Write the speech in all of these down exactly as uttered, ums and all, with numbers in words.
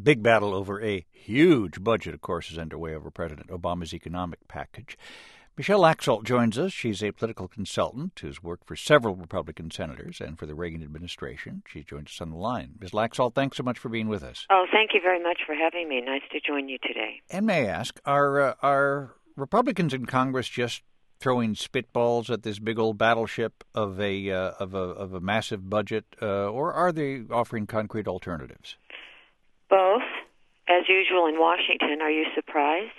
big battle over a huge budget, of course, is underway over President Obama's economic package. Michelle Laxalt joins us. She's a political consultant who's worked for several Republican senators and for the Reagan administration. She joins us on the line. Miz Laxalt, thanks so much for being with us. Oh, thank you very much for having me. Nice to join you today. And may I ask, are uh, are Republicans in Congress just throwing spitballs at this big old battleship of a uh, of a of a massive budget, uh, or are they offering concrete alternatives? Both, as usual in Washington. Are you surprised?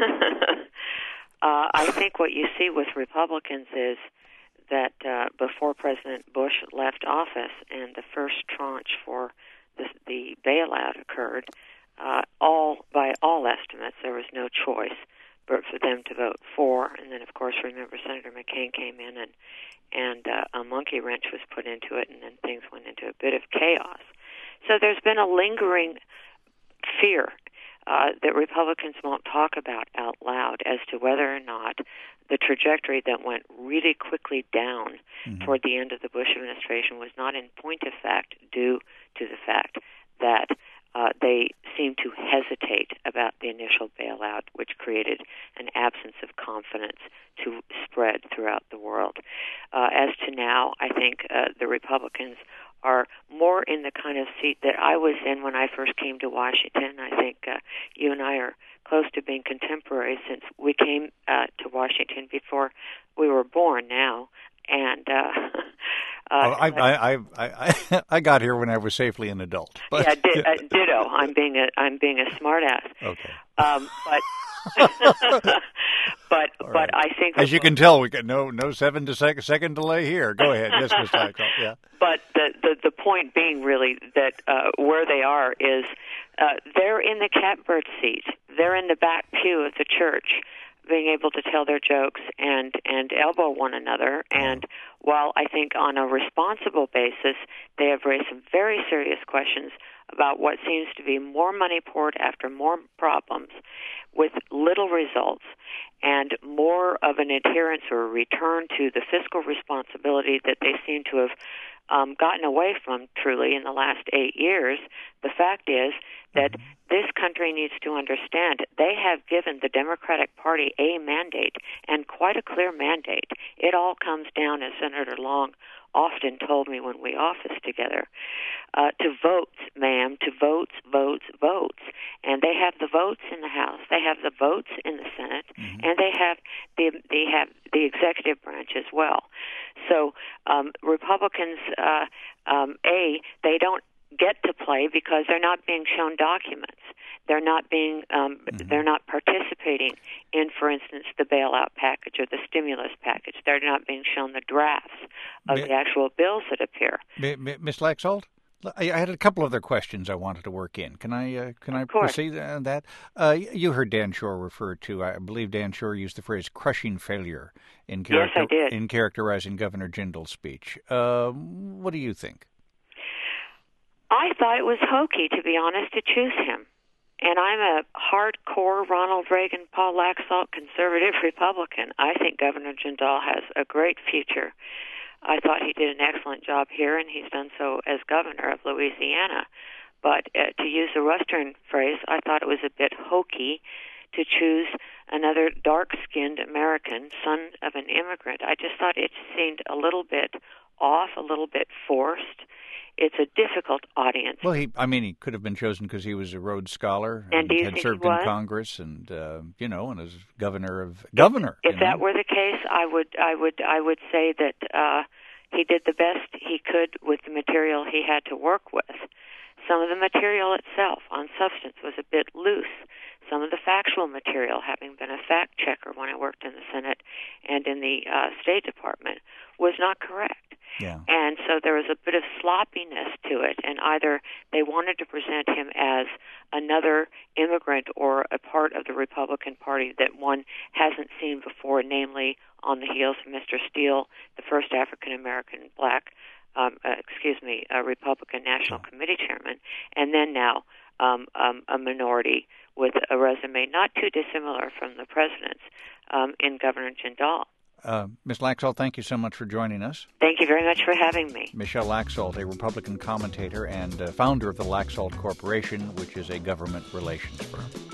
Uh, I think what you see with Republicans is that uh, before President Bush left office and the first tranche for the, the bailout occurred, uh, all by all estimates, there was no choice but for them to vote for. And then, of course, remember Senator McCain came in and and uh, a monkey wrench was put into it, and then things went into a bit of chaos. So there's been a lingering fear Uh, that Republicans won't talk about out loud as to whether or not the trajectory that went really quickly down mm-hmm. toward the end of the Bush administration was not in point of fact due to the fact that uh, they seemed to hesitate about the initial bailout, which created an absence of confidence to spread throughout the world. Uh, as to now, I think uh, the Republicans are more in the kind of seat that I was in when I first came to Washington. I think uh, you and I are close to being contemporaries since we came uh, to Washington before we were born now. And uh, uh, oh, I, I, I, I, I got here when I was safely an adult. But. Yeah, di- uh, ditto. I'm being a I'm being a smartass. Okay. Um, but but right. but I think as you can tell, we got no no seven to second second delay here. Go ahead, yes, Miz Laxalt. Yeah. But the, the the point being really that uh, where they are is uh, they're in the catbird seat. They're in the back pew of the church, being able to tell their jokes and, and elbow one another. And while I think on a responsible basis, they have raised some very serious questions about what seems to be more money poured after more problems with little results and more of an adherence or a return to the fiscal responsibility that they seem to have um, gotten away from truly in the last eight years, the fact is that mm-hmm. this country needs to understand they have given the Democratic Party a mandate, and quite a clear mandate. It all comes down, as Senator Long often told me when we officed together, uh, to votes, ma'am, to votes, votes, votes. And they have the votes in the House, they have the votes in the Senate, mm-hmm. and they have the they have the executive branch as well. So um, Republicans, uh, um, A, they don't get to play because they're not being shown documents. They're not being, um, mm-hmm. they're not participating in, for instance, the bailout package or the stimulus package. They're not being shown the drafts of M- the actual bills that appear. M- M- Miz Laxalt, I had a couple other questions I wanted to work in. Can I uh, can I proceed on that? Uh, you heard Dan Shore refer to, I believe Dan Shore used the phrase crushing failure in, character- yes, I did. in characterizing Governor Jindal's speech. Uh, what do you think? I thought it was hokey, to be honest, to choose him. And I'm a hardcore Ronald Reagan, Paul Laxalt conservative Republican. I think Governor Jindal has a great future. I thought he did an excellent job here, and he's done so as governor of Louisiana. But uh, to use a Western phrase, I thought it was a bit hokey to choose another dark-skinned American, son of an immigrant. I just thought it seemed a little bit off, a little bit forced. It's a difficult audience. Well, he, I mean, he could have been chosen because he was a Rhodes Scholar and, and had served in Congress and, uh, you know, and as governor of governor. If, if that know? were the case, I would, I would, I would say that uh, he did the best he could with the material he had to work with. Some of the material itself, on substance, was a bit loose. Some of the factual material, having been a fact checker when I worked in the Senate and in the uh, State Department, was not correct. Yeah. And so there was a bit of sloppiness to it, and either they wanted to present him as another immigrant or a part of the Republican Party that one hasn't seen before, namely on the heels of Mister Steele, the first African-American black, um, uh, excuse me, a Republican National oh. Committee chairman, and then now um, um, a minority with a resume not too dissimilar from the president's um, in Governor Jindal. Uh, Miz Laxalt, thank you so much for joining us. Thank you very much for having me. Michelle Laxalt, a Republican commentator and uh, founder of the Laxalt Corporation, which is a government relations firm.